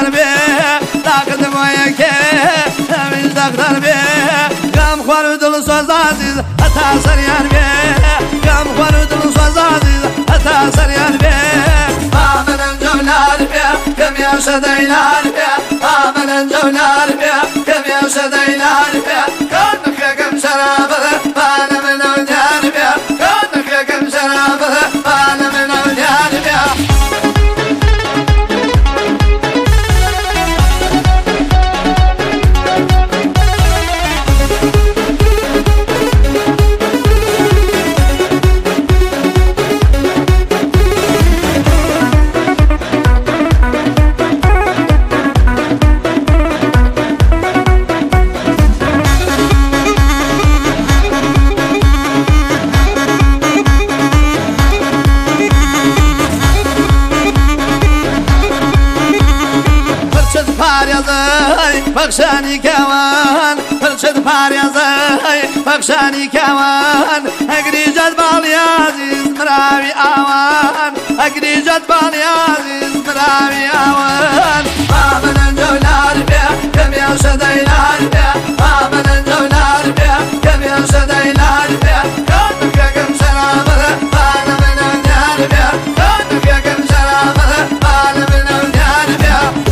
دختر بی طاقت باید که همیز دختر بی غم خوار و دل سوز عزیز حتی سریان بی غم خوار و دل سوز عزیز حتی سریان بی آمنن جولار بی کم یوشه دیلار بی آمنن جولار بی کم یوشه دیلار بی کن خیکم شرابه بالا منو جار بی کن خیکم شرابه بالا منو جار بی بخشانی کوان پرچد پاریازای بخشانی کوان اگریجت بالی عزیز مراوی آوان اگریجت بالی عزیز مراوی آوان آمنن جولار بیا کم یوشه دیلار بیا آمنن جولار بیا کم یوشه دیلار بیا کن خیکم شرابه بالا منو جار بیا کن خیکم شرابه بالا منو جار بیا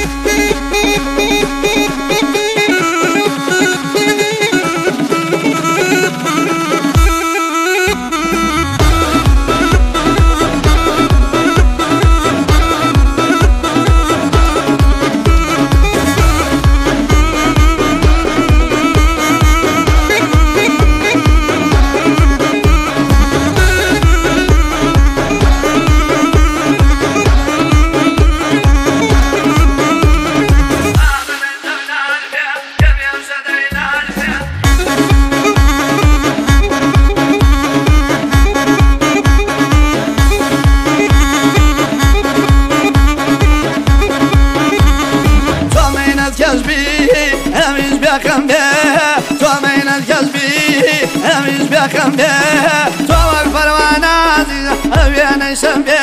بیاکم به تو مینت کسبی همیش بیاکم به تو وقت پروانه عزیز اویه نیشم به